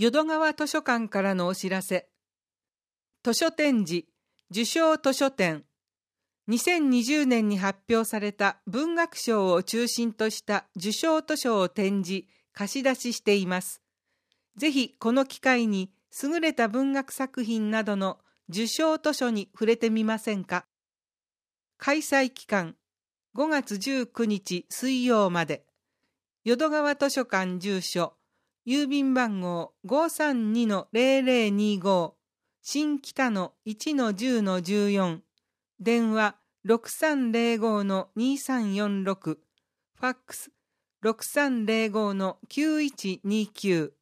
淀川図書館からのお知らせ。図書展示、受賞図書展。2020年に発表された文学賞を中心とした受賞図書を展示、貸し出ししています。ぜひこの機会に優れた文学作品などの受賞図書に触れてみませんか。開催期間、5月19日水曜まで。淀川図書館住所、郵便番号 532-0025、新北野 1-10-14、電話 6305-2346、ファックス 6305-9129